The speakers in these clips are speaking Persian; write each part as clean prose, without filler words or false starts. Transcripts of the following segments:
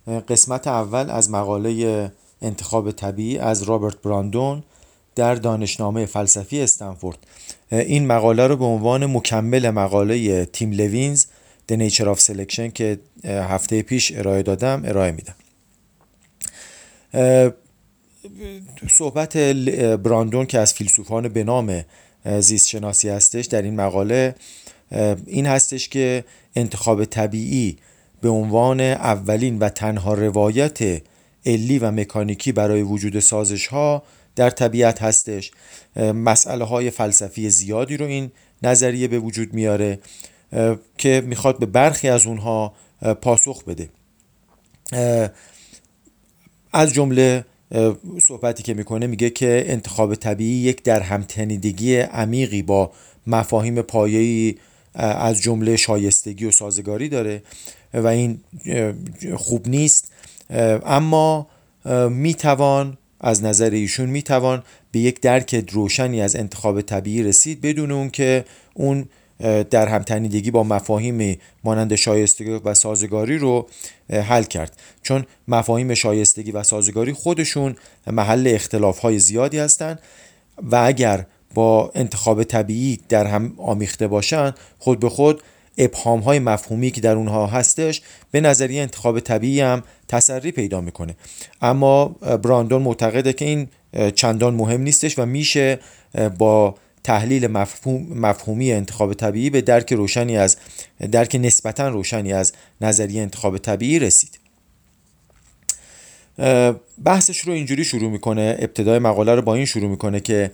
قسمت اول از مقاله انتخاب طبیعی از رابرت براندون در دانشنامه فلسفی استنفورد. این مقاله رو به عنوان مکمل مقاله تیم لوینز The Nature of Selection که هفته پیش ارائه میدم. صحبت براندون که از فیلسوفان به نام زیست شناسی هستش در این مقاله این هستش که انتخاب طبیعی به عنوان اولین و تنها روایت علی و مکانیکی برای وجود سازش ها در طبیعت هستش. مسئله های فلسفی زیادی رو این نظریه به وجود میاره که میخواد به برخی از اونها پاسخ بده. از جمله صحبتی که میکنه میگه که انتخاب طبیعی یک درهمتنیدگی عمیقی با مفاهیم پایه‌ای از جمله شایستگی و سازگاری داره و این خوب نیست، اما میتوان از نظر ایشون میتوان به یک درک روشنی از انتخاب طبیعی رسید بدون اون که اون در همتنیدگی با مفاهیم مانند شایستگی و سازگاری رو حل کرد، چون مفاهیم شایستگی و سازگاری خودشون محل اختلاف‌های زیادی هستند و اگر با انتخاب طبیعی در هم آمیخته باشن خود به خود ابهام‌های مفهومی که در اونها هستش به نظریه انتخاب طبیعی هم تسری پیدا میکنه. اما براندون معتقده که این چندان مهم نیستش و میشه با تحلیل مفهومی انتخاب طبیعی به درک نسبتاً روشنی از نظریه انتخاب طبیعی رسید. بحثش رو اینجوری شروع میکنه، ابتدای مقاله رو با این شروع میکنه که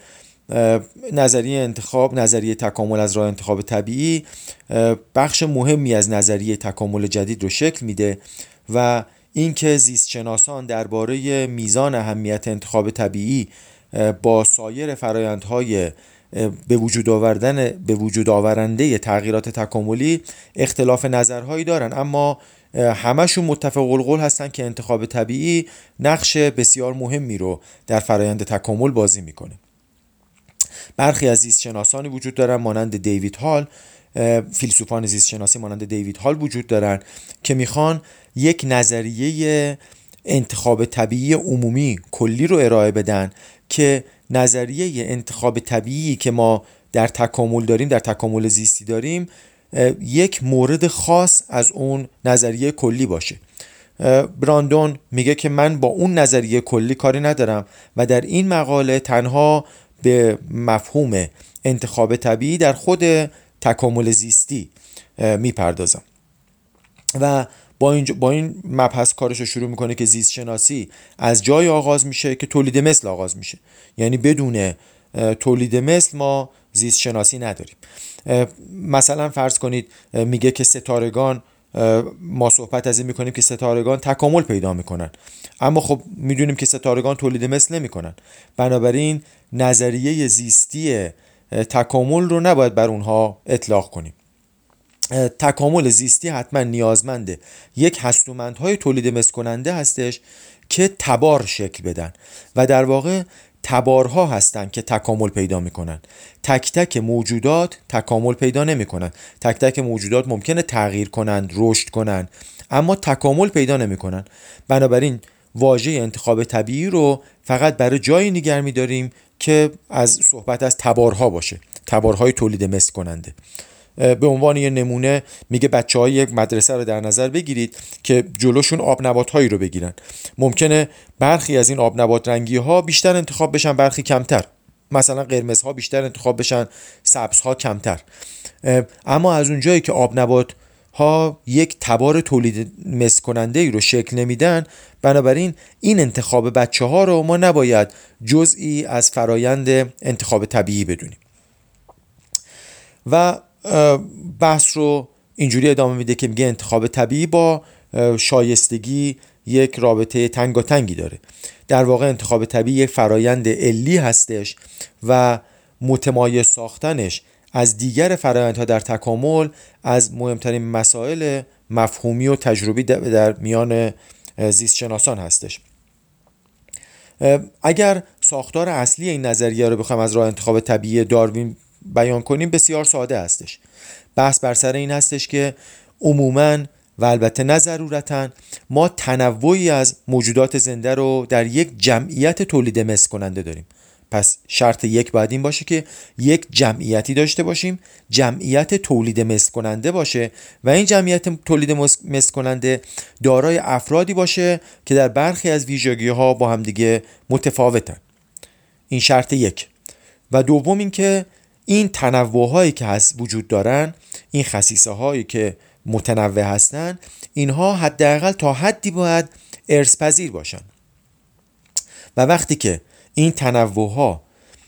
نظریه تکامل از راه انتخاب طبیعی بخش مهمی از نظریه تکامل جدید رو شکل میده و اینکه زیستشناسان درباره میزان اهمیت انتخاب طبیعی با سایر فرآیندهای به وجود آورنده تغییرات تکاملی اختلاف نظرهایی دارن، اما همشون متفق القول هستن که انتخاب طبیعی نقش بسیار مهمی رو در فرآیند تکامل بازی میکنه. برخی از زیستشناسانی وجود دارن مانند دیوید هال، فیلسوفان زیستشناسی مانند دیوید هال وجود دارن که میخوان یک نظریه انتخاب طبیعی عمومی کلی رو ارائه بدن که نظریه انتخاب طبیعی که ما در تکامل داریم، در تکامل زیستی داریم، یک مورد خاص از اون نظریه کلی باشه. براندون میگه که من با اون نظریه کلی کاری ندارم و در این مقاله تنها به مفهوم انتخاب طبیعی در خود تکامل زیستی میپردازم و با این مبحث کارش رو شروع میکنه که زیست شناسی از جای آغاز میشه که تولید مثل آغاز میشه، یعنی بدون تولید مثل ما زیست شناسی نداریم. مثلا فرض کنید میگه که ستارگان، ما صحبت از این میکنیم که ستارگان تکامل پیدا میکنن، اما خب میدونیم که ستارگان تولید مثل نمیکنن، بنابراین نظریه زیستی تکامل رو نباید بر اونها اطلاق کنیم. تکامل زیستی حتما نیازمنده یک هستومندهای تولید مثل کننده هستش که تبار شکل بدن و در واقع تبارها هستن که تکامل پیدا میکنن. تک تک موجودات تکامل پیدا نمیکنن. تک تک موجودات ممکنه تغییر کنند، رشد کنند، اما تکامل پیدا نمیکنن. بنابراین واژه انتخاب طبیعی رو فقط برای جایی نگه می‌داریم که از صحبت از تبارها باشه، تبارهای تولید مثل کننده. به عنوان یه نمونه میگه بچه‌های یک مدرسه رو در نظر بگیرید که جلوشون آب نبات‌هایی رو بگیرن. ممکنه برخی از این آب نبات رنگی‌ها بیشتر انتخاب بشن، برخی کمتر. مثلا قرمزها بیشتر انتخاب بشن، سبزها کمتر. اما از اونجایی که آب نبات ها یک تبار تولید مثل کننده ای رو شکل نمیدن، بنابراین این انتخاب بچه ها رو ما نباید جزئی از فرایند انتخاب طبیعی بدونیم. و بحث رو اینجوری ادامه میده که میگه انتخاب طبیعی با شایستگی یک رابطه تنگاتنگی داره. در واقع انتخاب طبیعی یک فرایند علی هستش و متمایز ساختنش از دیگر فرآیندها در تکامل از مهمترین مسائل مفهومی و تجربی در میان زیست شناسان هستش. اگر ساختار اصلی این نظریه رو بخوایم از راه انتخاب طبیعی داروین بیان کنیم بسیار ساده هستش. بحث بر سر این هستش که عموماً و البته نه ضرورتاً ما تنوعی از موجودات زنده رو در یک جمعیت تولید مثل کننده داریم. پس شرط یک باید این باشه که یک جمعیتی داشته باشیم، جمعیت تولید مثل کننده باشه و این جمعیت تولید مثل کننده دارای افرادی باشه که در برخی از ویژگی‌ها با هم دیگه متفاوتن. این شرط یک. و دوم این که این تنوع‌هایی که هست وجود دارن، این خصیصه‌هایی که متنوع هستن، اینها حداقل تا حدی باید ارث‌پذیر باشن. و وقتی که این تنوع‌ها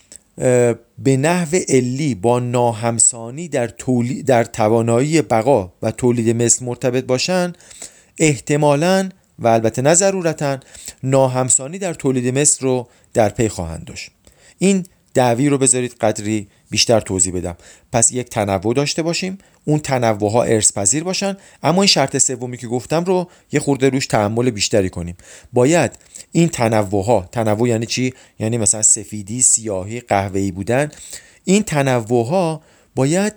به نحو علی با ناهمسانی در توانایی بقا و تولید مثل مرتبط باشن، احتمالاً و البته نه ضرورتاً ناهمسانی در تولید مثل رو در پی خواهند داشت. این دعوی رو بذارید قدری بیشتر توضیح بدم. پس یک تنوع داشته باشیم، اون تنوع‌ها ارث‌پذیر باشن، اما این شرط سومی که گفتم رو یه خورده روش تأمل بیشتری کنیم. باید این تنوع یعنی چی؟ یعنی مثلا سفیدی، سیاهی، قهوه‌ای بودن. این تنوع‌ها باید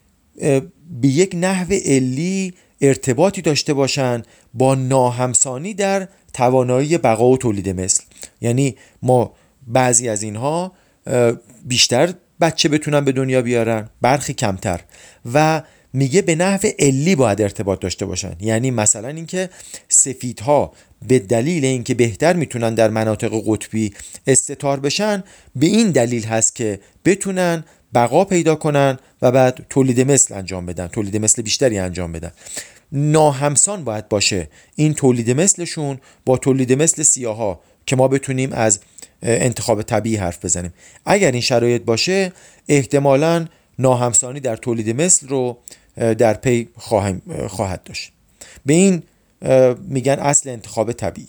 به یک نحو علی ارتباطی داشته باشن با ناهمسانی در توانایی بقا و تولید مثل. یعنی ما بعضی از اینها بیشتر بچه بتونن به دنیا بیارن، برخی کمتر، و میگه به نحو علی باید ارتباط داشته باشن. یعنی مثلا اینکه سفیدها به دلیل اینکه بهتر میتونن در مناطق قطبی استتار بشن، به این دلیل هست که بتونن بقا پیدا کنن و بعد تولید مثل انجام بدن، تولید مثل بیشتری انجام بدن. ناهمسان باید باشه این تولید مثلشون با تولید مثل سیاها که ما بتونیم از انتخاب طبیعی حرف بزنیم. اگر این شرایط باشه، احتمالاً ناهمسانی در تولید مثل رو در پی خواهد داشت. به این میگن اصل انتخاب طبیعی.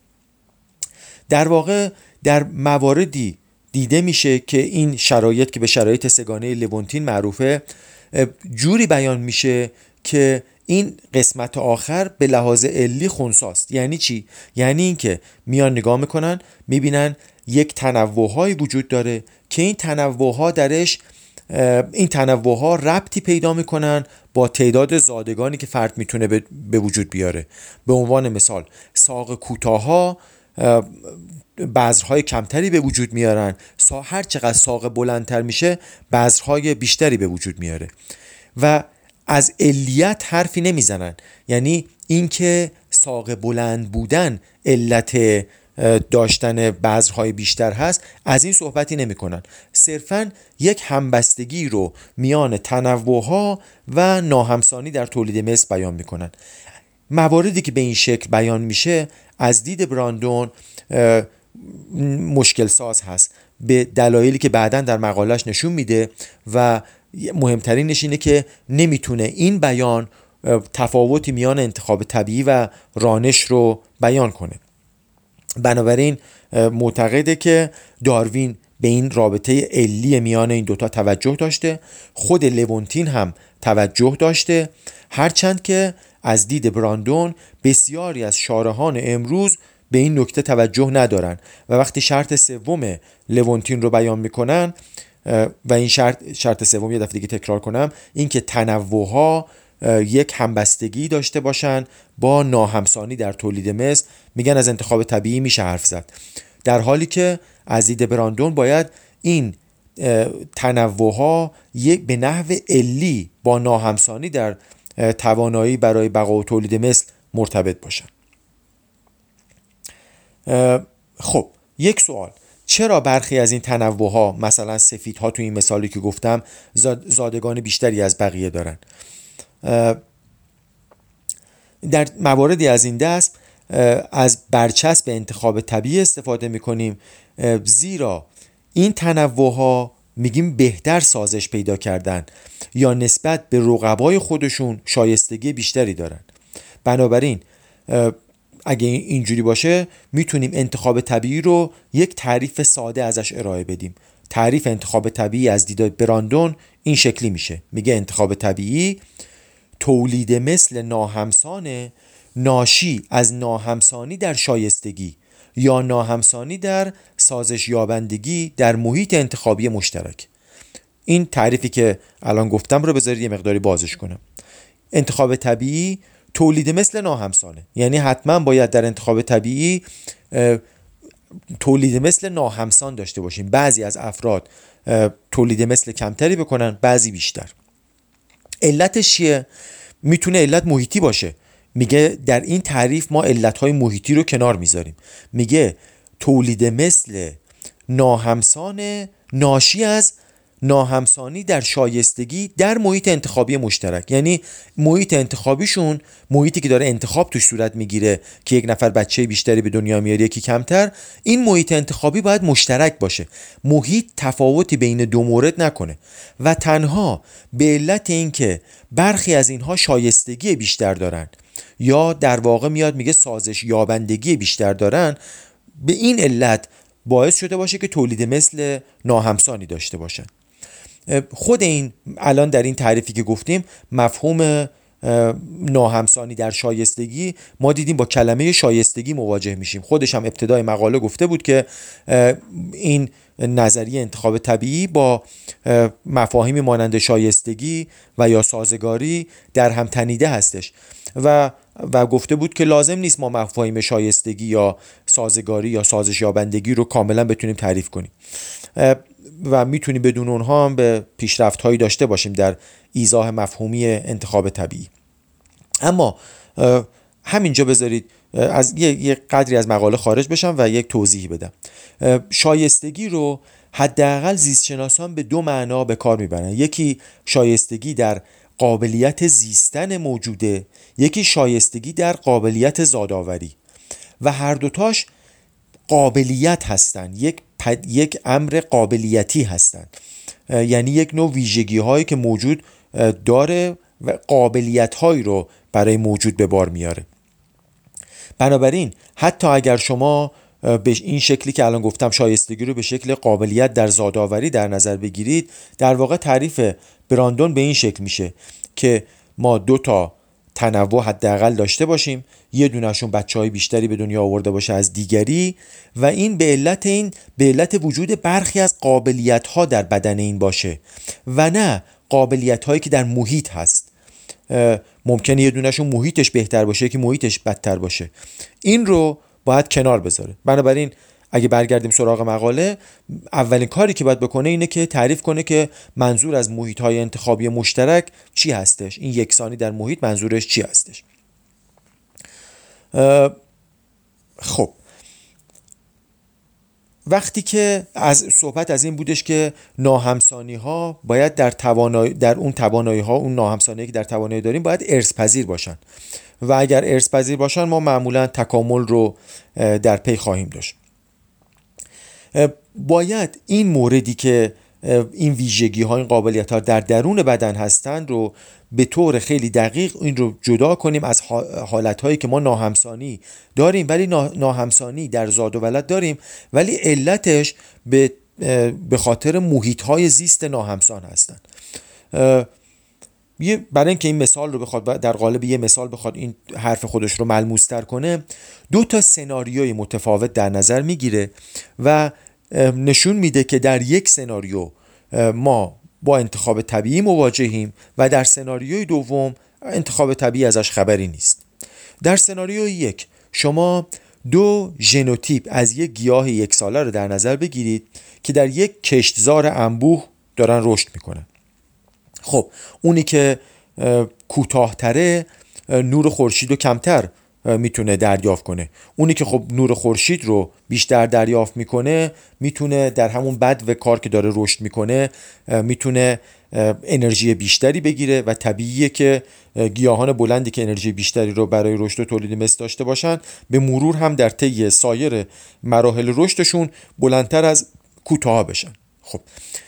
در واقع در مواردی دیده میشه که این شرایط که به شرایط سگانه لوونتین معروفه جوری بیان میشه که این قسمت آخر به لحاظ علی خنثی‌ست. یعنی چی؟ یعنی این که میان نگاه میکنن، میبینن یک تنوع‌هایی وجود داره که این تنوع‌ها ربطی پیدا میکنن با تعداد زادگانی که فرد میتونه به وجود بیاره. به عنوان مثال ساق کوتاه‌ها بذرهای کمتری به وجود میارن، هر چقدر ساق بلندتر میشه بذرهای بیشتری به وجود میاره و از علیت حرفی نمیزنن. یعنی اینکه ساق بلند بودن علت داشتن بذرهای بیشتر هست، از این صحبتی نمی کنن. صرفاً یک همبستگی رو میان تنوعها و ناهمسانی در تولید مثل بیان می کنن. مواردی که به این شکل بیان میشه از دید براندون مشکل ساز هست، به دلایلی که بعداً در مقالش نشون میده و مهمترینش اینه که نمیتونه این بیان تفاوتی میان انتخاب طبیعی و رانش رو بیان کنه. بنابراین معتقده که داروین به این رابطه علی میان این دوتا توجه داشته، خود لوونتین هم توجه داشته، هرچند که از دید براندون بسیاری از شارحان امروز به این نکته توجه ندارن و وقتی شرط سوم لوونتین رو بیان میکنن و این شرط سوم یه دفعه دیگه تکرار کنم، این که تنوعها یک همبستگی داشته باشن با ناهمسانی در تولید مثل، میگن از انتخاب طبیعی میشه حرف زد. در حالی که از دید براندون باید این تنوعها یک به نحو علی با ناهمسانی در توانایی برای بقا و تولید مثل مرتبط باشن. خب یک سوال: چرا برخی از این تنوعها، مثلا سفیدها تو این مثالی که گفتم، زادگان بیشتری از بقیه دارن؟ در مواردی از این دست از برچسب انتخاب طبیعی استفاده میکنیم، زیرا این تنوعها میگیم بهتر سازش پیدا کردن یا نسبت به رقبای خودشون شایستگی بیشتری دارن. بنابراین اگه اینجوری باشه میتونیم انتخاب طبیعی رو یک تعریف ساده ازش ارائه بدیم. تعریف انتخاب طبیعی از دید براندون این شکلی میشه: میگه انتخاب طبیعی تولید مثل ناهمسان ناشی از ناهمسانی در شایستگی یا ناهمسانی در سازش یابندگی در محیط انتخابی مشترک. این تعریفی که الان گفتم رو بذارید یه مقداری بازش کنم. انتخاب طبیعی تولید مثل ناهمسانه، یعنی حتما باید در انتخاب طبیعی تولید مثل ناهمسان داشته باشیم. بعضی از افراد تولید مثل کمتری بکنن، بعضی بیشتر. علتش چیه؟ میتونه علت محیطی باشه. میگه در این تعریف ما علتهای محیطی رو کنار میذاریم. میگه تولید مثل ناهمسان ناشی از ناهمسانی در شایستگی در محیط انتخابی مشترک. یعنی محیط انتخابیشون، محیطی که داره انتخاب توش صورت میگیره که یک نفر بچه بیشتری به دنیا میاره یکی کمتر، این محیط انتخابی باید مشترک باشه. محیط تفاوتی بین دو مورد نکنه و تنها به علت اینکه برخی از اینها شایستگی بیشتر دارن یا در واقع میاد میگه سازش یابندگی بیشتر دارن، به این علت باعث شده باشه که تولید مثل ناهمسانی داشته باشن. خود این الان در این تعریفی که گفتیم مفهوم ناهمسانی در شایستگی، ما دیدیم با کلمه شایستگی مواجه میشیم. خودش هم ابتدای مقاله گفته بود که این نظریه انتخاب طبیعی با مفاهیمی مانند شایستگی و یا سازگاری در هم تنیده هستش و گفته بود که لازم نیست ما مفاهیم شایستگی یا سازگاری یا سازش یابندگی رو کاملا بتونیم تعریف کنیم و میتونیم بدون اونها هم به پیشرفت‌هایی داشته باشیم در ایضاح مفهومی انتخاب طبیعی. اما همینجا بذارید از یک قدری از مقاله خارج بشم و یک توضیحی بدم. شایستگی رو حداقل زیستشناسان به دو معنا به کار میبرن. یکی شایستگی در قابلیت زیستن موجوده، یکی شایستگی در قابلیت زادآوری و هر دوتاش قابلیت هستن، یک امر قابلیتی هستن، یعنی یک نوع ویژگی هایی که موجود داره و قابلیت هایی رو برای موجود به بار میاره. بنابراین حتی اگر شما به این شکلی که الان گفتم شایستگی رو به شکل قابلیت در زادآوری در نظر بگیرید، در واقع تعریف براندون به این شکل میشه که ما دو تا تنوع حداقل داشته باشیم، یه دونهشون بچه‌های بیشتری به دنیا آورده باشه از دیگری و این به علت وجود برخی از قابلیت‌ها در بدن این باشه و نه قابلیت‌هایی که در محیط هست. ممکنه یه دونهشون محیطش بهتر باشه که محیطش بدتر باشه. این رو باید کنار بذاره. بنابراین اگه برگردیم سراغ مقاله، اولین کاری که باید بکنه اینه که تعریف کنه که منظور از محیط‌های انتخابی مشترک چی هستش، این یکسانی در محیط منظورش چی هستش. خب وقتی که صحبت از این بودش که ناهمسانی ها باید در اون توانایی ها، اون ناهمسانی که در توانایی داریم باید ارث‌پذیر باشن و اگر ارث‌پذیر باشن ما معمولا تکامل رو در پی خواهیم داشت. باید این موردی که این ویژگی ها، این قابلیت ها در درون بدن هستند رو به طور خیلی دقیق این رو جدا کنیم از حالت هایی که ما ناهمسانی داریم ولی ناهمسانی در زاد و ولد داریم ولی علتش به خاطر محیط های زیست ناهمسان هستند. برای اینکه این مثال رو بخواد در قالب یه مثال بخواد این حرف خودش رو ملموس‌تر کنه، دو تا سناریوی متفاوت در نظر میگیره و نشون میده که در یک سناریو ما با انتخاب طبیعی مواجهیم و در سناریوی دوم انتخاب طبیعی ازش خبری نیست. در سناریوی یک شما دو ژنوتیپ از یک گیاه یک ساله رو در نظر بگیرید که در یک کشتزار انبوه دارن رشد میکنن. خب اونی که کوتاه‌تره نور خورشید رو کمتر میتونه دریافت کنه، اونی که خب نور خورشید رو بیشتر دریافت میکنه میتونه در همون بدو کار که داره رشد میکنه میتونه انرژی بیشتری بگیره و طبیعیه که گیاهان بلندی که انرژی بیشتری رو برای رشد و تولید مثل داشته باشن به مرور هم در طی سایر مراحل رشدشون بلندتر از کوتاه بشن. خب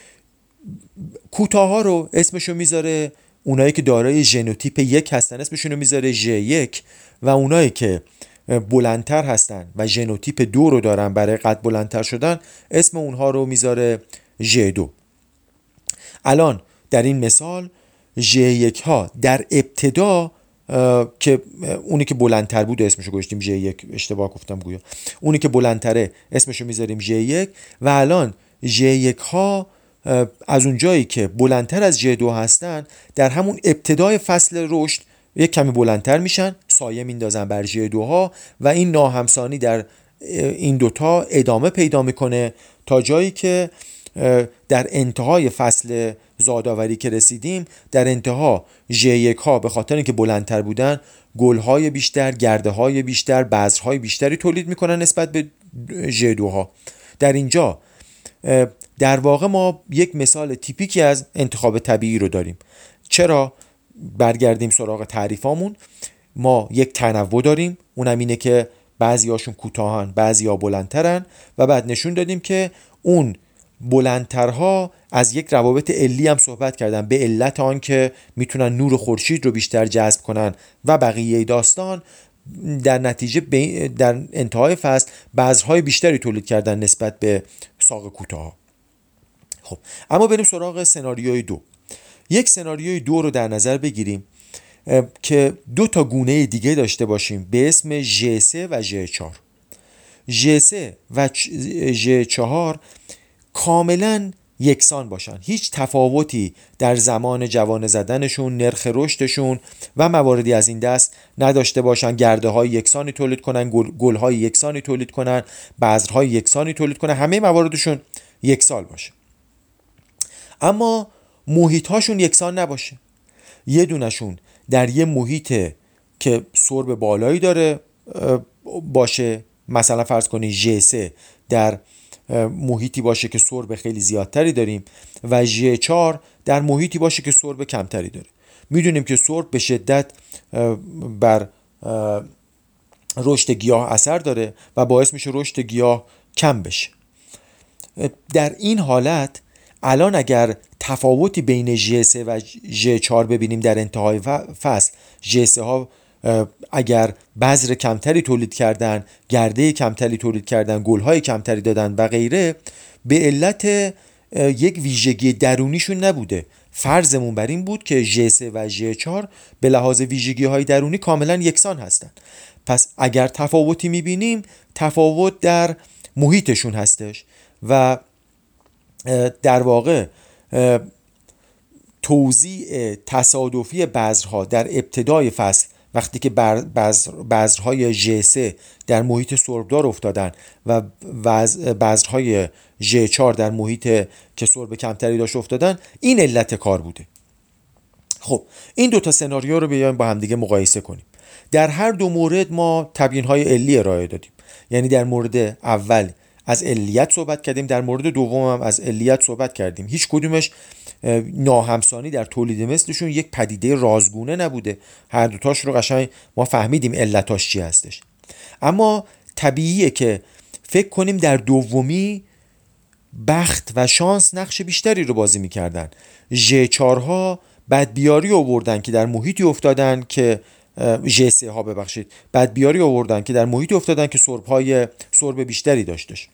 کوتاه رو اسمشو میذاره، اونایی که دارای ژنوتیپ 1 هستن اسمشون رو میذاره J1 و اونایی که بلندتر هستن و ژنوتیپ 2 رو دارن برای قد بلندتر شدن اسم اونها رو میذاره J2. الان در این مثال J1 ها در ابتدا که اونی که بلندتر بود اسمشو گذاشتیم J1، اشتباه گفتم گویا، اونی که بلندتره اسمشو میذاریم J1 و الان J1 ها از اون جایی که بلندتر از J2 هستن در همون ابتدای فصل رشد یک کمی بلندتر میشن، سایه میندازن بر ژ2 و این ناهمسانی در این دوتا ادامه پیدا میکنه تا جایی که در انتهای فصل زادآوری که رسیدیم، در انتها ژ1 ها به خاطر اینکه بلندتر بودن گلهای بیشتر، گرده‌های بیشتر، بذرهای بیشتری تولید میکنن نسبت به ژ2 ها. در اینجا در واقع ما یک مثال تیپیکی از انتخاب طبیعی رو داریم. چرا؟ برگردیم سراغ تعریفامون. ما یک تنوع داریم، اونم اینه که بعضی هاشون کوتاهن، بعضی ها بلندترن و بعد نشون دادیم که اون بلندترها از یک روابط علی هم صحبت کردن، به علت آن که میتونن نور خورشید رو بیشتر جذب کنن و بقیه داستان. در نتیجه در انتهای فصل بذرهای بیشتری تولید کردن نسبت به ساق کوتاه. خب اما بریم سراغ سناریوی 2. یک سناریوی 2 رو در نظر بگیریم که 2 تا گونه دیگه داشته باشیم به اسم ژ3 و ژ4. ژ3 و ژ4 کاملا یکسان باشن، هیچ تفاوتی در زمان جوانه زدنشون، نرخ رشدشون و مواردی از این دست نداشته باشن، گرده های یکسانی تولید کنن، گل های یکسانی تولید کنن، بذرهای یکسانی تولید کنن، همه مواردشون یکسان باشه. اما محیط هاشون یکسان نباشه. یه دونشون در یه محیط که سرب بالایی داره باشه، مثلا فرض کنید ژ3 در محیطی باشه که سرب خیلی زیادتری داریم و ژ4 در محیطی باشه که سرب کمتری داره. میدونیم که سرب به شدت بر رشد گیاه اثر داره و باعث میشه رشد گیاه کم بشه. در این حالت الان اگر تفاوتی بین ژ3 و ژ4 ببینیم در انتهای فصل، ژ3 ها اگر بذر کمتری تولید کردن، گرده کمتری تولید کردن، گلهای کمتری دادن و غیره، به علت یک ویژگی درونیشون نبوده. فرضمون بر این بود که ژ3 و ژ4 به لحاظ ویژگی های درونی کاملا یکسان هستن. پس اگر تفاوتی میبینیم، تفاوت در محیطشون هستش و در واقع توزیع تصادفی بذرها در ابتدای فصل، وقتی که بذرهای ژ3 در محیط سربدار افتادن و بذرهای ژ4 در محیط که سرب کمتری داشت افتادن، این علت کار بوده. خب این 2 تا سناریو رو بیایم با هم دیگه مقایسه کنیم. در هر 2 مورد ما تبیین‌های علی ارائه دادیم، یعنی در مورد اول از علیت صحبت کردیم، در مورد دوم هم از علیت صحبت کردیم. هیچ کدومش ناهمسانی در تولید مثلشون یک پدیده رازگونه نبوده، هر دوتاش رو قشنگ ما فهمیدیم علتاش چی هستش. اما طبیعیه که فکر کنیم در دومی بخت و شانس نقش بیشتری رو بازی میکردن. ژ4 ها بدبیاری آوردن که در محیطی افتادن که ژ3 ها بدبیاری آوردن که در محیطی افتادن که سرب بیشتری داشتش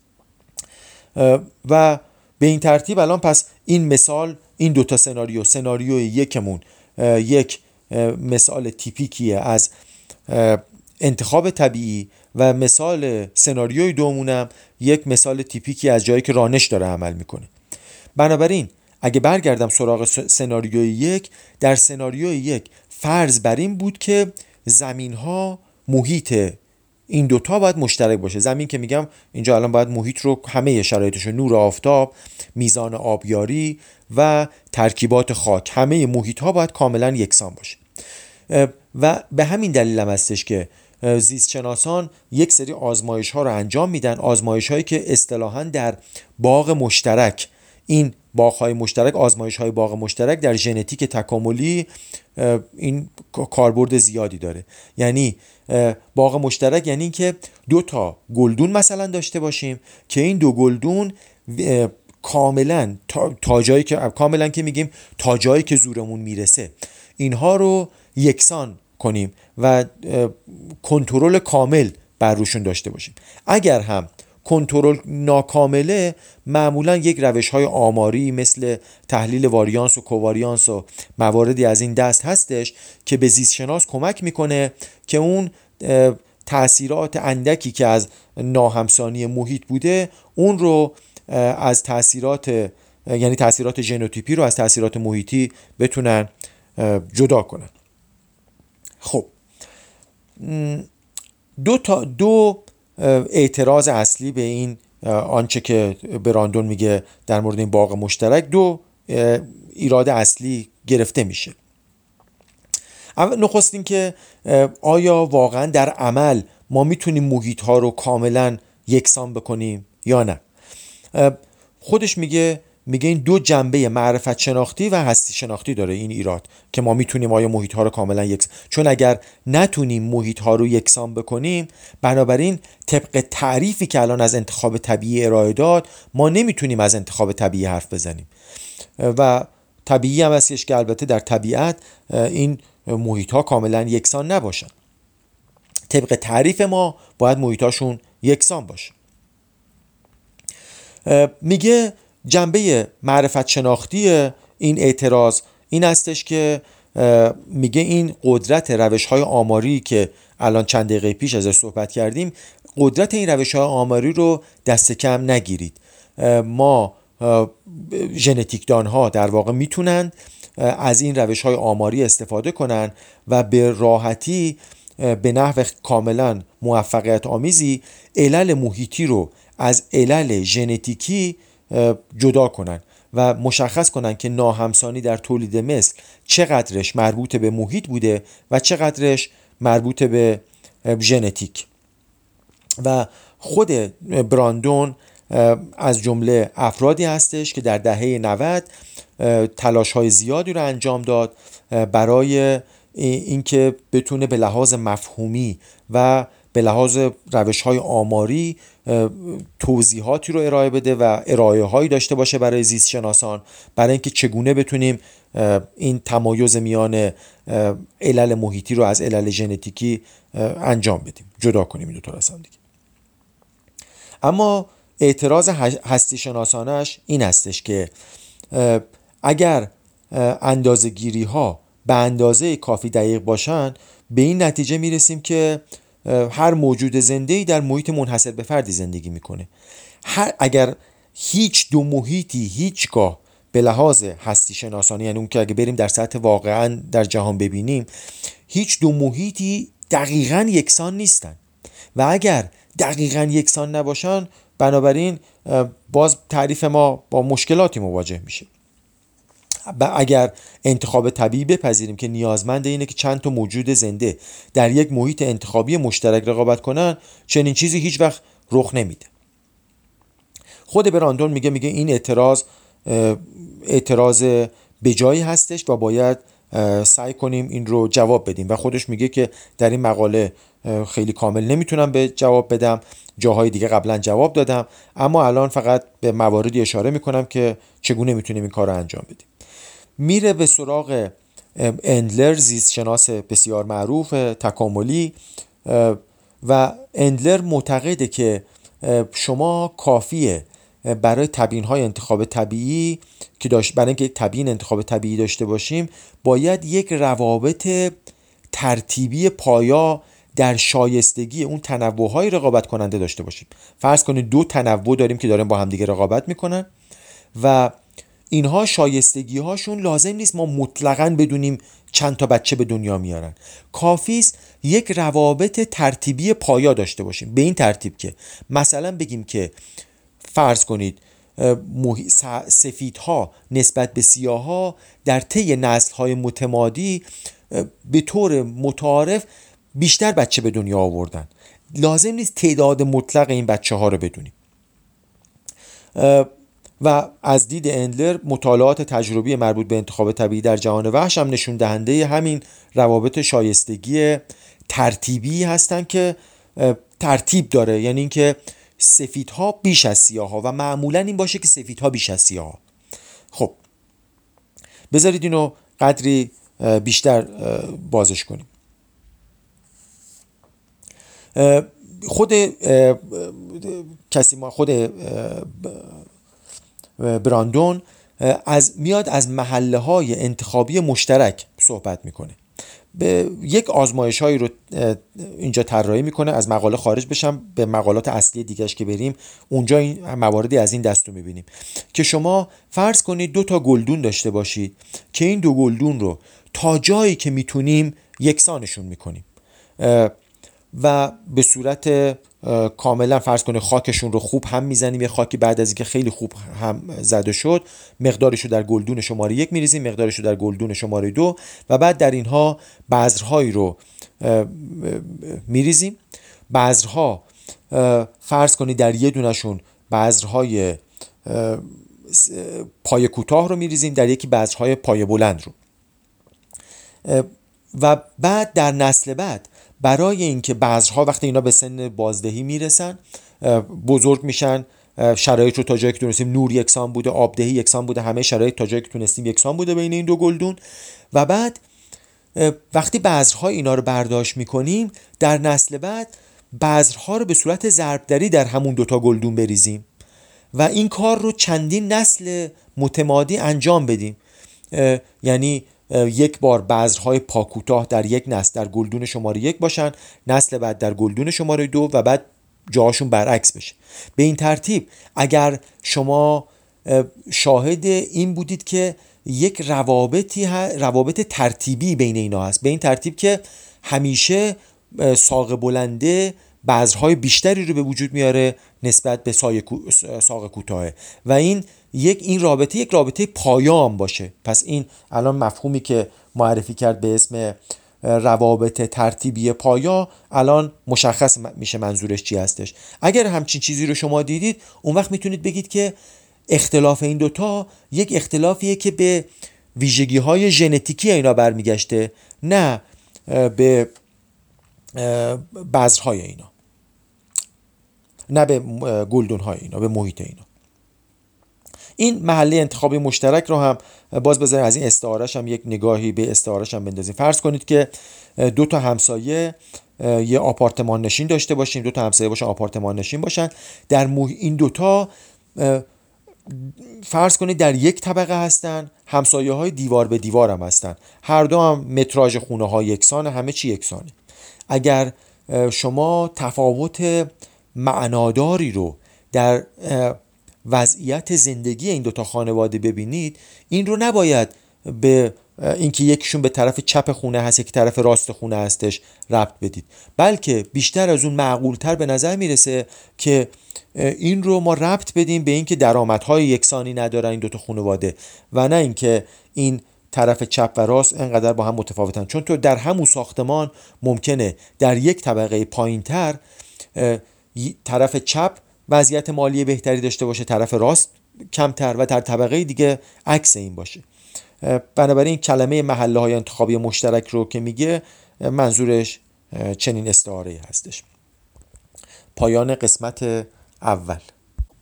و به این ترتیب الان پس این مثال، این 2 تا سناریوی یکمون یک مثال تیپیکیه از انتخاب طبیعی و مثال سناریوی دومونم یک مثال تیپیکی از جایی که رانش داره عمل میکنه. بنابراین اگه برگردم سراغ سناریوی 1، در سناریوی 1 فرض بر این بود که زمین ها، محیط این 2 تا باید مشترک باشه. زمین که میگم اینجا الان باید محیط رو همه شرایطش، نور آفتاب، میزان آبیاری و ترکیبات خاک، همه محیط ها باید کاملا یکسان باشه و به همین دلیل هم هستش که زیست شناسان یک سری آزمایش ها رو انجام میدن، آزمایش هایی که اصطلاحاً در باغ مشترک، این باغ های مشترک، آزمایش های باغ مشترک در ژنتیک تکاملی این کاربرد زیادی داره. یعنی باغ مشترک یعنی که 2 تا گلدون مثلا داشته باشیم که این 2 گلدون کاملا تا جایی که کاملا که میگیم تا جایی که زورمون میرسه اینها رو یکسان کنیم و کنترل کامل بر روشون داشته باشیم. اگر هم کنترل ناکامله، معمولا یک روش‌های آماری مثل تحلیل واریانس و کوواریانس و مواردی از این دست هستش که به زیست شناس کمک میکنه که اون تأثیرات اندکی که از ناهمسانی محیط بوده اون رو از تأثیرات، یعنی تأثیرات ژنوتیپی رو از تأثیرات محیطی بتونن جدا کنن. خب دو اعتراض اصلی به این آنچه که براندون میگه در مورد این باغ مشترک، دو ایراد اصلی گرفته میشه. نخست این که آیا واقعا در عمل ما میتونیم محیط ها رو کاملا یکسان بکنیم یا نه. خودش میگه این دو جنبه معرفت شناختی و هستی شناختی داره این ایراد، که ما میتونیم آیا محیط ها رو کاملا یکسان، چون اگر نتونیم محیط ها رو یکسان بکنیم، بنابراین طبق تعریفی که الان از انتخاب طبیعی ارائه داد، ما نمیتونیم از انتخاب طبیعی حرف بزنیم و طبیعی هم هستش که البته در طبیعت این محیط ها کاملا یکسان نباشن. طبق تعریف ما باید محیط هاشون یکسان باشه. میگه جنبه معرفت شناختی این اعتراض این هستش که میگه این قدرت روش‌های آماری که الان چند دقیقه پیش ازش صحبت کردیم، قدرت این روش‌های آماری رو دست کم نگیرید. ما ژنتیکدان‌ها در واقع میتونن از این روش‌های آماری استفاده کنن و به راحتی به نحو کاملا موفقیت آمیزی علل محیطی رو از علل ژنتیکی جدا کنن و مشخص کنن که ناهمسانی در تولید مثل چقدرش مربوط به محیط بوده و چقدرش مربوط به ژنتیک. و خود براندون از جمله افرادی هستش که در دهه 90 تلاش‌های زیادی رو انجام داد برای اینکه بتونه به لحاظ مفهومی و به لحاظ روش‌های آماری توضیحاتی رو ارائه بده و ارائه‌هایی داشته باشه برای زیست شناسان، برای اینکه چگونه بتونیم این تمایز میان علل محیطی رو از علل ژنتیکی انجام بدیم، جدا کنیم این دو تا از هم دیگه. اما اعتراض هستی شناسانش این هستش که اگر اندازه‌گیری ها به اندازه کافی دقیق باشن، به این نتیجه میرسیم که هر موجود زنده‌ای در محیط منحصر به فردی زندگی میکنه. اگر هیچ دو محیطی هیچگاه به لحاظ هستی شناسانی، یعنی اون که اگه بریم در سطح واقعا در جهان ببینیم، هیچ دو محیطی دقیقاً یکسان نیستن و اگر دقیقاً یکسان نباشن، بنابراین باز تعریف ما با مشکلاتی مواجه میشه. اگر انتخاب طبیعی بپذیریم که نیازمند اینه که چند تا موجود زنده در یک محیط انتخابی مشترک رقابت کنن، چنین چیزی هیچ وقت رخ نمیده. خود براندون میگه این اعتراض به جایی هستش و باید سعی کنیم این رو جواب بدیم و خودش میگه که در این مقاله خیلی کامل نمیتونم به جواب بدم، جاهای دیگه قبلا جواب دادم، اما الان فقط به مواردی اشاره میکنم که چگونه میتونیم این کار رو انجام بدیم. میره به سراغ اندلر، زیست شناس بسیار معروف تکاملی، و اندلر معتقده که شما کافیه برای تبیین‌های انتخاب طبیعی که برای اینکه تبیین انتخاب طبیعی داشته باشیم، باید یک روابط ترتیبی پایا در شایستگی اون تنوع‌های رقابت کننده داشته باشیم. فرض کنید دو تنوع داریم که دارن با هم دیگه رقابت میکنن و اینها شایستگی هاشون لازم نیست ما مطلقاً بدونیم چند تا بچه به دنیا میارن. کافیست یک روابط ترتیبی پایا داشته باشیم، به این ترتیب که مثلا بگیم که فرض کنید سفیدها نسبت به سیاها در طی نسل‌های متمادی به طور متعارف بیشتر بچه به دنیا آوردن. لازم نیست تعداد مطلق این بچه ها رو بدونیم. و از دید اندلر مطالعات تجربی مربوط به انتخاب طبیعی در جهان وحش هم نشون دهنده همین روابط شایستگی ترتیبی هستن که ترتیب داره، یعنی اینکه سفیدها بیش از سیاها و معمولا این باشه که سفیدها بیش از سیاها. خب بذارید اینو قدری بیشتر بازش کنیم. خود براندون میاد از محله‌های انتخابی مشترک صحبت میکنه. به یک آزمایش‌هایی رو اینجا طراحی میکنه. از مقاله خارج بشم به مقالات اصلی دیگه‌اش که بریم، اونجا این مواردی از این دست رو میبینیم که شما فرض کنید 2 تا گلدون داشته باشید که این 2 گلدون رو تا جایی که میتونیم یکسانشون میکنیم و به صورت کاملا فرض کنید خاکشون رو خوب هم میزنیم. یه خاکی بعد از اینکه خیلی خوب هم زده شد مقدارش رو در گلدون شماره 1 میریزیم، مقدارش رو در گلدون شماره 2 و بعد در اینها بذرهایی رو میریزیم. بذرها فرض کنید در یه دونشون بذرهای پای کوتاه رو میریزیم، در یکی بذرهای پای بلند رو. و بعد در نسل بعد برای اینکه بذرها وقتی اینا به سن بازدهی میرسن بزرگ میشن، شرایط رو تا جایی که تونستیم، نور یکسان بوده، آبدهی یکسان بوده، همه شرایط تا جایی که تونستیم یکسان بوده بین این دو گلدون. و بعد وقتی بذرها اینا رو برداشت میکنیم در نسل بعد بذرها رو به صورت ضربدری در همون دوتا گلدون بریزیم و این کار رو چندین نسل متمادی انجام بدیم. یعنی یک بار بذرهای پاکوتاه در یک نسل در گلدون شماره 1 باشن، نسل بعد در گلدون شماره 2 و بعد جاهاشون برعکس بشه. به این ترتیب اگر شما شاهد این بودید که یک روابط ترتیبی بین اینا هست، به این ترتیب که همیشه ساق بلنده بذرهای بیشتری رو به وجود میاره نسبت به ساق کوتاه و این رابطه یک رابطه پایام باشه. پس این الان مفهومی که معرفی کرد به اسم روابط ترتیبی پایا الان مشخص میشه منظورش چی هستش. اگر همچین چیزی رو شما دیدید اون وقت میتونید بگید که اختلاف این دوتا یک اختلافیه که به ویژگی های ژنتیکی اینا برمیگشته، نه به بذرهای اینا، نه به گلدون های اینا، به محیط اینا. این محله انتخابی مشترک رو هم باز بذاریم از این استعاره‌اش هم یک نگاهی به استعاره‌اش هم بندازیم. فرض کنید که دو تا همسایه یه آپارتمان نشین داشته باشیم، دو تا همسایه باشن آپارتمان نشین باشن. در این دوتا فرض کنید در یک طبقه هستن، همسایه های دیوار به دیوار هم هستن، هر دو هم متراژ خونه ها یکسانه، همه چی یکسانه. اگر شما تفاوت معناداری رو در وضعیت زندگی این دوتا خانواده ببینید، این رو نباید به اینکه یکیشون به طرف چپ خونه هست یکی طرف راست خونه هستش ربط بدید، بلکه بیشتر از اون معقولتر به نظر میرسه که این رو ما ربط بدیم به اینکه درآمدهای یکسانی ندارن این دوتا خانواده و نه اینکه این طرف چپ و راست انقدر با هم متفاوتن. چون تو در همون ساختمان ممکنه در یک طبقه پایینتر طرف چپ وضعیت مالی بهتری داشته باشه، طرف راست کمتر، و در طبقه دیگه عکس این باشه. بنابراین کلمه محله های انتخابی مشترک رو که میگه منظورش چنین استعاره‌ای هستش. پایان قسمت اول.